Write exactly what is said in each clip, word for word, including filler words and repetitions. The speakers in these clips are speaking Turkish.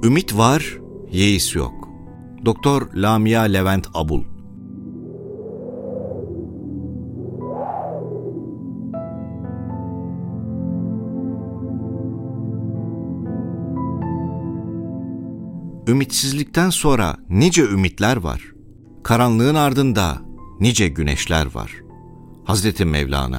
Ümit var, yeis yok. Doktor Lamia Levent Abul. Ümitsizlikten sonra nice ümitler var. Karanlığın ardında nice güneşler var. Hazreti Mevlana.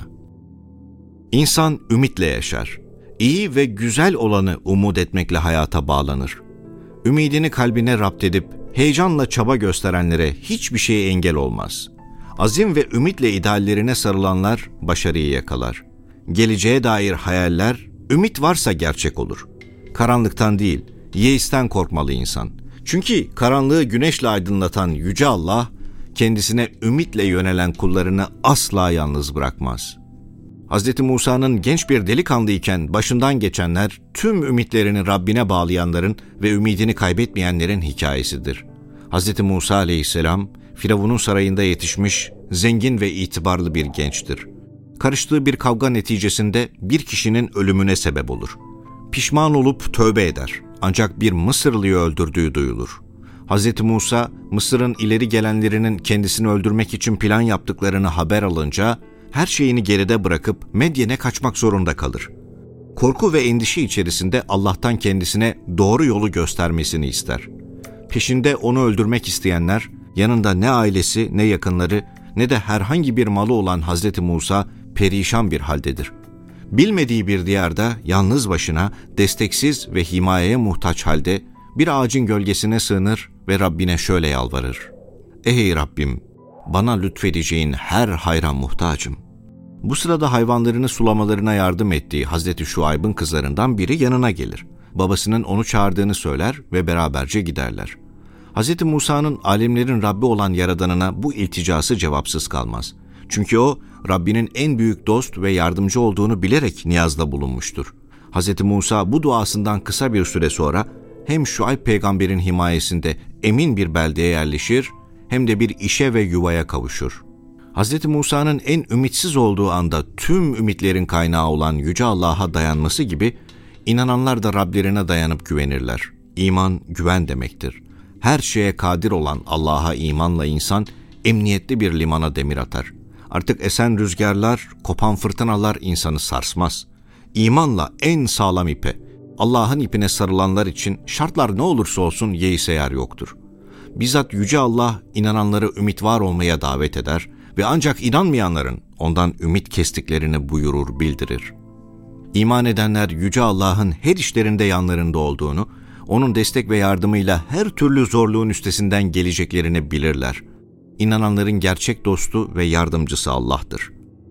İnsan ümitle yaşar. İyi ve güzel olanı umut etmekle hayata bağlanır. Ümidini kalbine rapt edip heyecanla çaba gösterenlere hiçbir şeye engel olmaz. Azim ve ümitle ideallerine sarılanlar başarıyı yakalar. Geleceğe dair hayaller, ümit varsa gerçek olur. Karanlıktan değil, yeisten korkmalı insan. Çünkü karanlığı güneşle aydınlatan Yüce Allah, kendisine ümitle yönelen kullarını asla yalnız bırakmaz. Hz. Musa'nın genç bir delikanlıyken başından geçenler, tüm ümitlerini Rabbine bağlayanların ve ümidini kaybetmeyenlerin hikayesidir. Hz. Musa aleyhisselam, Firavun'un sarayında yetişmiş, zengin ve itibarlı bir gençtir. Karıştığı bir kavga neticesinde bir kişinin ölümüne sebep olur. Pişman olup tövbe eder. Ancak bir Mısırlıyı öldürdüğü duyulur. Hz. Musa, Mısır'ın ileri gelenlerinin kendisini öldürmek için plan yaptıklarını haber alınca, her şeyini geride bırakıp Medyen'e kaçmak zorunda kalır. Korku ve endişe içerisinde Allah'tan kendisine doğru yolu göstermesini ister. Peşinde onu öldürmek isteyenler, yanında ne ailesi, ne yakınları, ne de herhangi bir malı olan Hz. Musa perişan bir haldedir. Bilmediği bir diyarda yalnız başına, desteksiz ve himayeye muhtaç halde bir ağacın gölgesine sığınır ve Rabbine şöyle yalvarır. Ey Rabbim, bana lütfedeceğin her hayra muhtacım. Bu sırada hayvanlarını sulamalarına yardım ettiği Hazreti Şuayb'ın kızlarından biri yanına gelir. Babasının onu çağırdığını söyler ve beraberce giderler. Hz. Musa'nın alemlerin Rabbi olan Yaradanına bu ilticası cevapsız kalmaz. Çünkü o, Rabbinin en büyük dost ve yardımcı olduğunu bilerek niyazda bulunmuştur. Hz. Musa bu duasından kısa bir süre sonra hem Şuayb peygamberin himayesinde emin bir beldeye yerleşir, hem de bir işe ve yuvaya kavuşur. Hz. Musa'nın en ümitsiz olduğu anda tüm ümitlerin kaynağı olan Yüce Allah'a dayanması gibi, inananlar da Rablerine dayanıp güvenirler. İman, güven demektir. Her şeye kadir olan Allah'a imanla insan, emniyetli bir limana demir atar. Artık esen rüzgarlar, kopan fırtınalar insanı sarsmaz. İmanla en sağlam ipe, Allah'ın ipine sarılanlar için şartlar ne olursa olsun yeise yer yoktur. Bizzat Yüce Allah inananları ümit var olmaya davet eder ve ancak inanmayanların ondan ümit kestiklerini buyurur, bildirir. İman edenler Yüce Allah'ın her işlerinde yanlarında olduğunu, onun destek ve yardımıyla her türlü zorluğun üstesinden geleceklerini bilirler. İnananların gerçek dostu ve yardımcısı Allah'tır.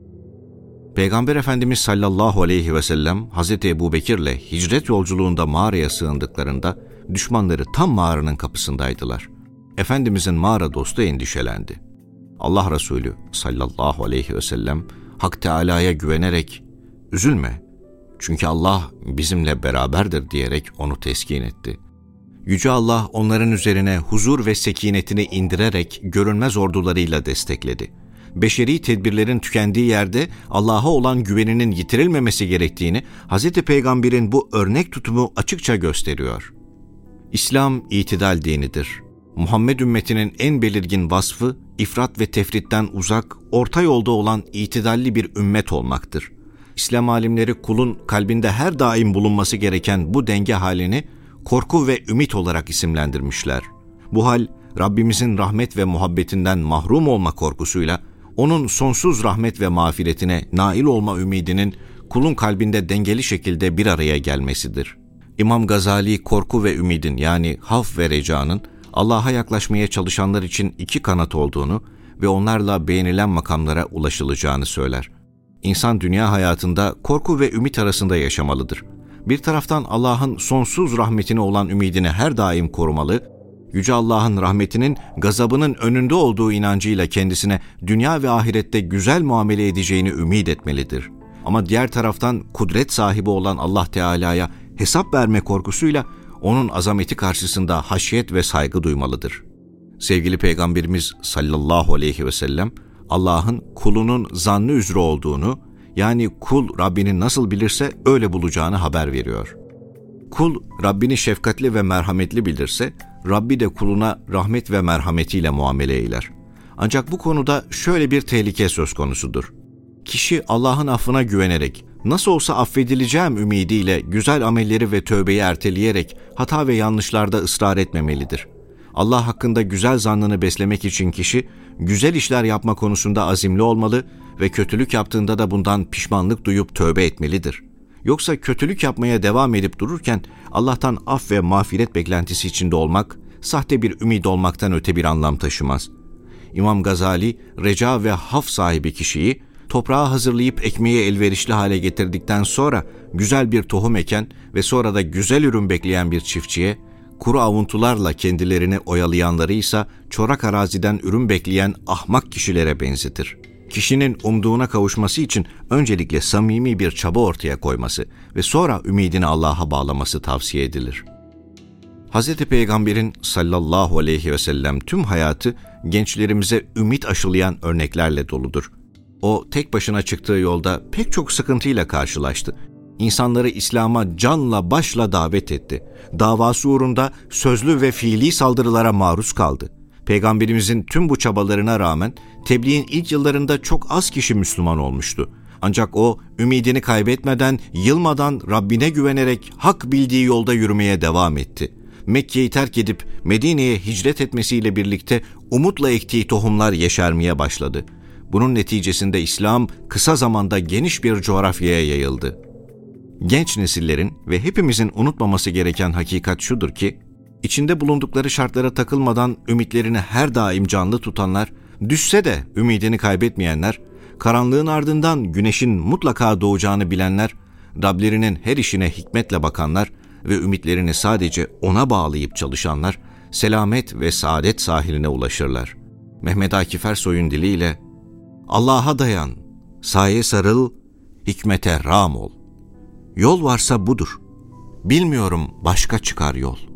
Peygamber Efendimiz sallallahu aleyhi ve sellem Hazreti Ebubekir'le hicret yolculuğunda mağaraya sığındıklarında düşmanları tam mağaranın kapısındaydılar. Efendimizin mağara dostu endişelendi. Allah Resulü sallallahu aleyhi ve sellem Hak Teâlâ'ya güvenerek "Üzülme, çünkü Allah bizimle beraberdir" diyerek onu teskin etti. Yüce Allah onların üzerine huzur ve sekinetini indirerek görünmez ordularıyla destekledi. Beşeri tedbirlerin tükendiği yerde Allah'a olan güveninin yitirilmemesi gerektiğini Hz. Peygamber'in bu örnek tutumu açıkça gösteriyor. İslam itidal dinidir. Muhammed ümmetinin en belirgin vasfı, ifrat ve tefritten uzak, orta yolda olan itidalli bir ümmet olmaktır. İslam alimleri kulun kalbinde her daim bulunması gereken bu denge halini korku ve ümit olarak isimlendirmişler. Bu hal, Rabbimizin rahmet ve muhabbetinden mahrum olma korkusuyla, onun sonsuz rahmet ve mağfiretine nail olma ümidinin kulun kalbinde dengeli şekilde bir araya gelmesidir. İmam Gazali, korku ve ümidin yani havf ve recanın Allah'a yaklaşmaya çalışanlar için iki kanat olduğunu ve onlarla beğenilen makamlara ulaşılacağını söyler. İnsan dünya hayatında korku ve ümit arasında yaşamalıdır. Bir taraftan Allah'ın sonsuz rahmetine olan ümidini her daim korumalı, Yüce Allah'ın rahmetinin gazabının önünde olduğu inancıyla kendisine dünya ve ahirette güzel muamele edeceğini ümit etmelidir. Ama diğer taraftan kudret sahibi olan Allah Teala'ya hesap verme korkusuyla onun azameti karşısında haşyet ve saygı duymalıdır. Sevgili Peygamberimiz sallallahu aleyhi ve sellem Allah'ın kulunun zannı üzere olduğunu, yani kul Rabbini nasıl bilirse öyle bulacağını haber veriyor. Kul Rabbini şefkatli ve merhametli bilirse, Rabbi de kuluna rahmet ve merhametiyle muamele eyler. Ancak bu konuda şöyle bir tehlike söz konusudur. Kişi Allah'ın affına güvenerek, nasıl olsa affedileceğim ümidiyle güzel amelleri ve tövbeyi erteleyerek hata ve yanlışlarda ısrar etmemelidir. Allah hakkında güzel zannını beslemek için kişi, güzel işler yapma konusunda azimli olmalı ve kötülük yaptığında da bundan pişmanlık duyup tövbe etmelidir. Yoksa kötülük yapmaya devam edip dururken Allah'tan af ve mağfiret beklentisi içinde olmak, sahte bir ümit olmaktan öte bir anlam taşımaz. İmam Gazali, reca ve haf sahibi kişiyi, toprağı hazırlayıp ekmeği elverişli hale getirdikten sonra güzel bir tohum eken ve sonra da güzel ürün bekleyen bir çiftçiye, kuru avuntularla kendilerini oyalayanları ise çorak araziden ürün bekleyen ahmak kişilere benzetir. Kişinin umduğuna kavuşması için öncelikle samimi bir çaba ortaya koyması ve sonra ümidini Allah'a bağlaması tavsiye edilir. Hz. Peygamber'in sallallahu aleyhi ve sellem tüm hayatı gençlerimize ümit aşılayan örneklerle doludur. O tek başına çıktığı yolda pek çok sıkıntıyla karşılaştı. İnsanları İslam'a canla başla davet etti. Davası uğrunda sözlü ve fiili saldırılara maruz kaldı. Peygamberimizin tüm bu çabalarına rağmen tebliğin ilk yıllarında çok az kişi Müslüman olmuştu. Ancak o ümidini kaybetmeden, yılmadan Rabbine güvenerek hak bildiği yolda yürümeye devam etti. Mekke'yi terk edip Medine'ye hicret etmesiyle birlikte umutla ektiği tohumlar yeşermeye başladı. Bunun neticesinde İslam kısa zamanda geniş bir coğrafyaya yayıldı. Genç nesillerin ve hepimizin unutmaması gereken hakikat şudur ki, içinde bulundukları şartlara takılmadan ümitlerini her daim canlı tutanlar, düşse de ümidini kaybetmeyenler, karanlığın ardından güneşin mutlaka doğacağını bilenler, Rablerinin her işine hikmetle bakanlar ve ümitlerini sadece ona bağlayıp çalışanlar, selamet ve saadet sahiline ulaşırlar. Mehmet Akif Ersoy'un diliyle, Allah'a dayan, saye sarıl, hikmete rağm ol. Yol varsa budur, bilmiyorum başka çıkar yol.